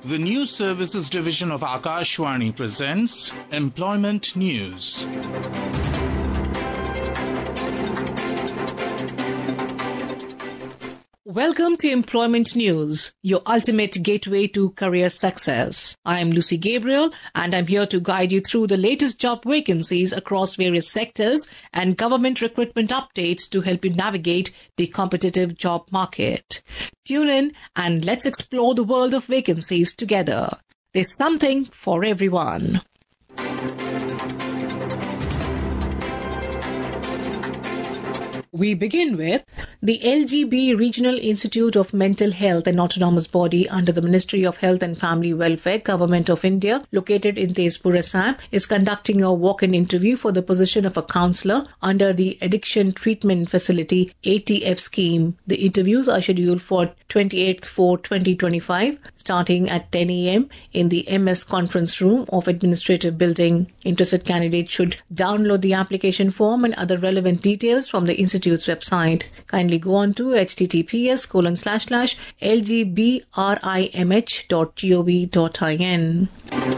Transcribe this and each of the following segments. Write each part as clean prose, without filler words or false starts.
The News Services Division of Akashvani presents Employment News. Welcome to Employment News, your ultimate gateway to career success. I am Lucy Gabriel, and I'm here to guide you through the latest job vacancies across various sectors and government recruitment updates to help you navigate the competitive job market. Tune in and let's explore the world of vacancies together. There's something for everyone. We begin with the LGB Regional Institute of Mental Health, an autonomous body under the Ministry of Health and Family Welfare, Government of India, located in Tezpur, Assam, is conducting a walk-in interview for the position of a counsellor under the Addiction Treatment Facility ATF scheme. The interviews are scheduled for 28/4/2025, starting at 10 a.m. in the MS Conference Room of Administrative Building. Interested candidates should download the application form and other relevant details from the Institute's website. Kindly go on to https://lgbrimh.gov.in.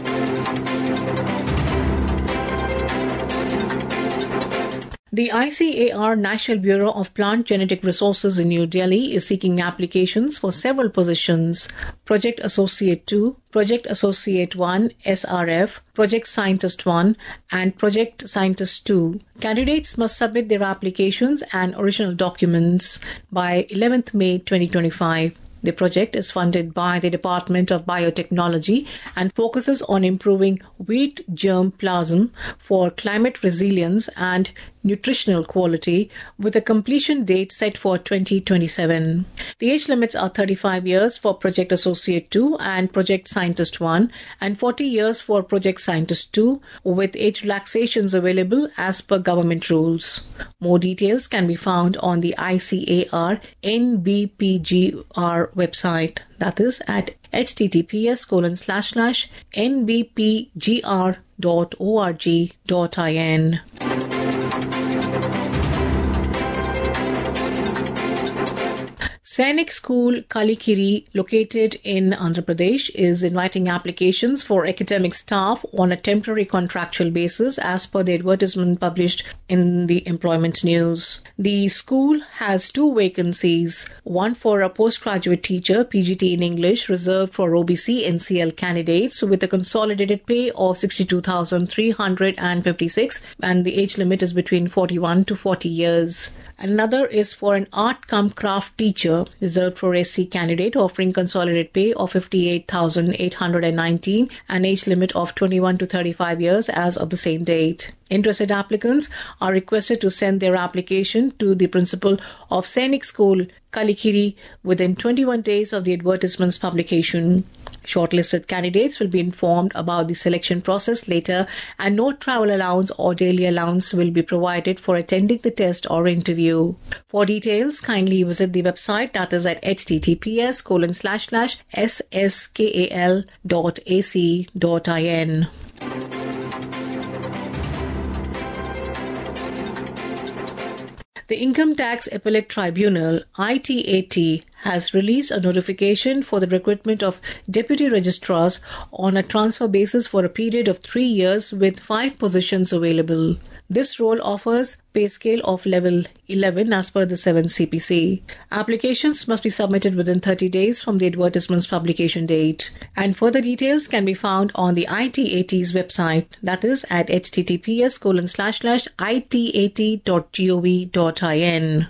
The ICAR National Bureau of Plant Genetic Resources in New Delhi is seeking applications for several positions: Project Associate 2, Project Associate 1 SRF, Project Scientist 1 and Project Scientist 2. Candidates must submit their applications and original documents by 11th May 2025. The project is funded by the Department of Biotechnology and focuses on improving wheat germplasm for climate resilience and nutritional quality, with a completion date set for 2027. The age limits are 35 years for Project Associate 2 and Project Scientist 1 and 40 years for Project Scientist 2, with age relaxations available as per government rules. More details can be found on the ICAR NBPGR website, that is at https://nbpgr.org.in. Sainik School Kalikiri, located in Andhra Pradesh, is inviting applications for academic staff on a temporary contractual basis as per the advertisement published in the Employment News. The school has 2 vacancies, one for a postgraduate teacher, PGT in English, reserved for OBC NCL candidates with a consolidated pay of 62,356, and the age limit is between 41 to 40 years. Another is for an art-cum-craft teacher, reserved for SC candidate, offering consolidated pay of 58,819 and age limit of 21 to 35 years as of the same date. Interested applicants are requested to send their application to the principal of Sainik School Kalikiri within 21 days of the advertisement's publication. Shortlisted candidates will be informed about the selection process later, and no travel allowance or daily allowance will be provided for attending the test or interview. For details, kindly visit the website, that is at https://sskal.ac.in. The Income Tax Appellate Tribunal, ITAT, has released a notification for the recruitment of deputy registrars on a transfer basis for a period of 3 years with 5 positions available. This role offers pay scale of level 11 as per the 7th CPC. Applications must be submitted within 30 days from the advertisement's publication date. And further details can be found on the ITAT's website, that is at https://itat.gov.in.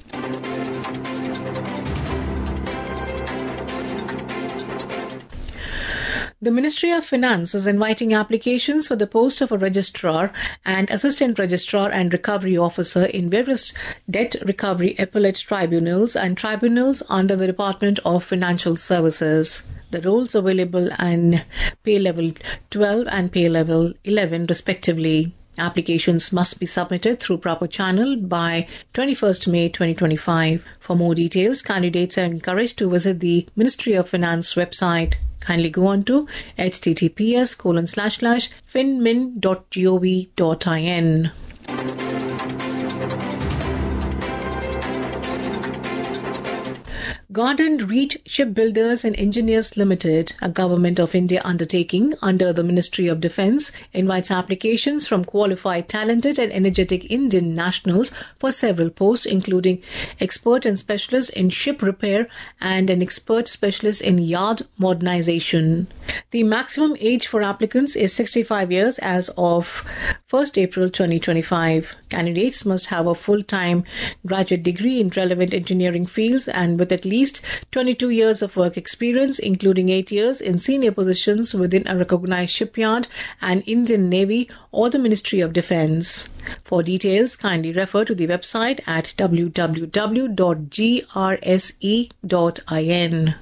The Ministry of Finance is inviting applications for the post of a registrar and assistant registrar and recovery officer in various debt recovery appellate tribunals and tribunals under the Department of Financial Services. The roles available in pay level 12 and pay level 11 respectively. Applications must be submitted through proper channel by 21st May 2025. For more details, candidates are encouraged to visit the Ministry of Finance website. Kindly go on to https://finmin.gov.in. Garden Reach Shipbuilders and Engineers Limited, a Government of India undertaking under the Ministry of Defence, invites applications from qualified, talented and energetic Indian nationals for several posts, including expert and specialist in ship repair and an expert specialist in yard modernization. The maximum age for applicants is 65 years as of 1st April 2025. Candidates must have a full-time graduate degree in relevant engineering fields and with at least 22 years of work experience, including 8 years in senior positions within a recognized shipyard and Indian Navy or the Ministry of Defence. For details, kindly refer to the website at www.grse.in.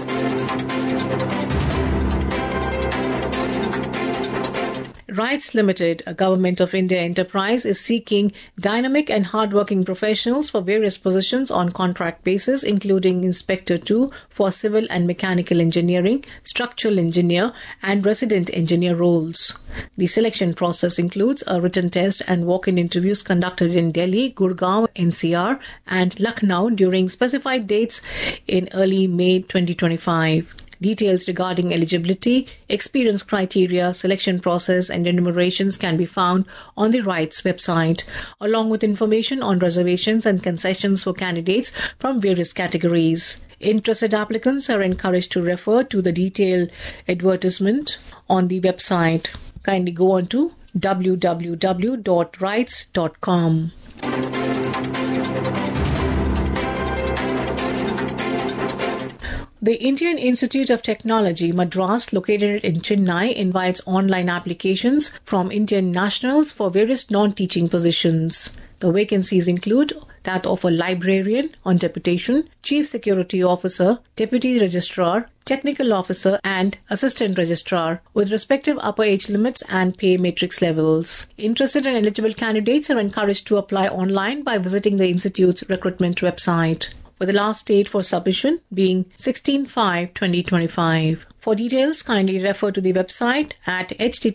RITES Limited, a Government of India enterprise, is seeking dynamic and hardworking professionals for various positions on contract basis, including Inspector 2 for Civil and Mechanical Engineering, Structural Engineer, and Resident Engineer roles. The selection process includes a written test and walk-in interviews conducted in Delhi, Gurgaon, NCR, and Lucknow during specified dates in early May 2025. Details regarding eligibility, experience criteria, selection process and enumerations can be found on the RITES website, along with information on reservations and concessions for candidates from various categories. Interested applicants are encouraged to refer to the detailed advertisement on the website. Kindly go on to www.rites.com. The Indian Institute of Technology, Madras, located in Chennai, invites online applications from Indian nationals for various non-teaching positions. The vacancies include that of a librarian on deputation, chief security officer, deputy registrar, technical officer and assistant registrar, with respective upper age limits and pay matrix levels. Interested and eligible candidates are encouraged to apply online by visiting the Institute's recruitment website, with the last date for submission being 16/5/2025. For details, kindly refer to the website at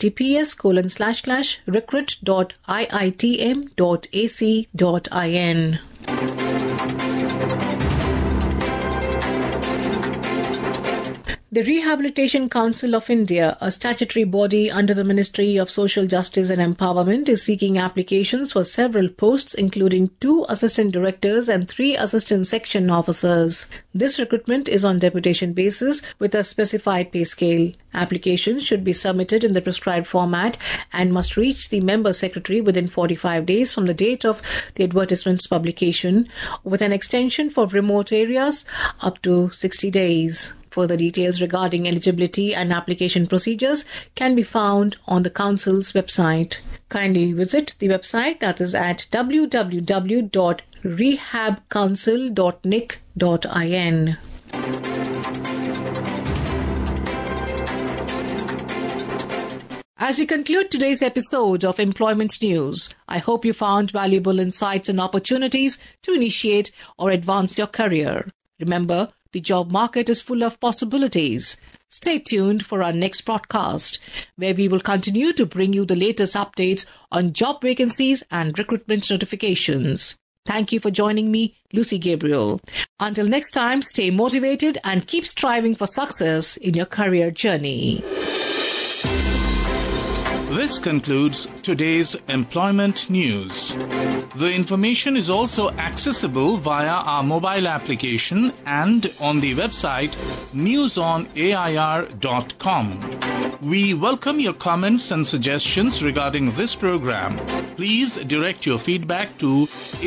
https://recruit.iitm.ac.in. The Rehabilitation Council of India, a statutory body under the Ministry of Social Justice and Empowerment, is seeking applications for several posts, including 2 assistant directors and 3 assistant section officers. This recruitment is on deputation basis with a specified pay scale. Applications should be submitted in the prescribed format and must reach the member secretary within 45 days from the date of the advertisement's publication, with an extension for remote areas up to 60 days. Further details regarding eligibility and application procedures can be found on the Council's website. Kindly visit the website, that is at www.rehabcouncil.nic.in. As we conclude today's episode of Employment News, I hope you found valuable insights and opportunities to initiate or advance your career. Remember, the job market is full of possibilities. Stay tuned for our next broadcast, where we will continue to bring you the latest updates on job vacancies and recruitment notifications. Thank you for joining me, Lucy Gabriel. Until next time, stay motivated and keep striving for success in your career journey. This concludes today's employment news. The information is also accessible via our mobile application and on the website newsonair.com. We welcome your comments and suggestions regarding this program. Please direct your feedback to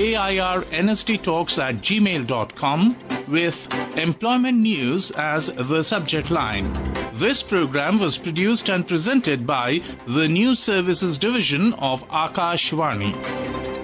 airnsttalks@gmail.com with employment news as the subject line. This program was produced and presented by the News Services Division of Akashvani.